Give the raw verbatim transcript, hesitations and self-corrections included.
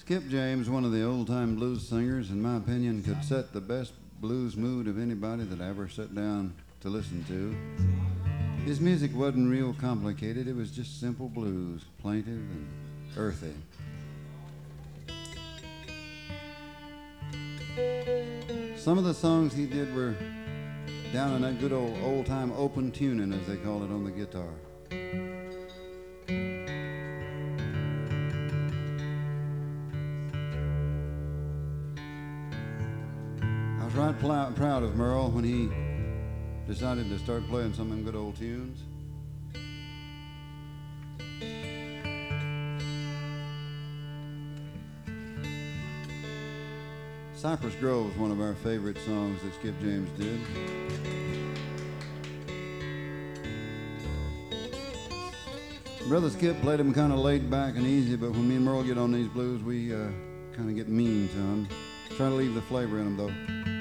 Skip James, one of the old-time blues singers, in my opinion, could set the best blues mood of anybody that I ever sat down to listen to. His music wasn't real complicated. It was just simple blues, plaintive and earthy. Some of the songs he did were down in that good old old-time open tuning, as they call it on the guitar. I was right pl- proud of Merle when he decided to start playing some of them good old tunes. Cypress Grove is one of our favorite songs that Skip James did. Brother Skip played them kind of laid back and easy, but when me and Merle get on these blues, we uh, kind of get mean to them. Try to leave the flavor in them, though.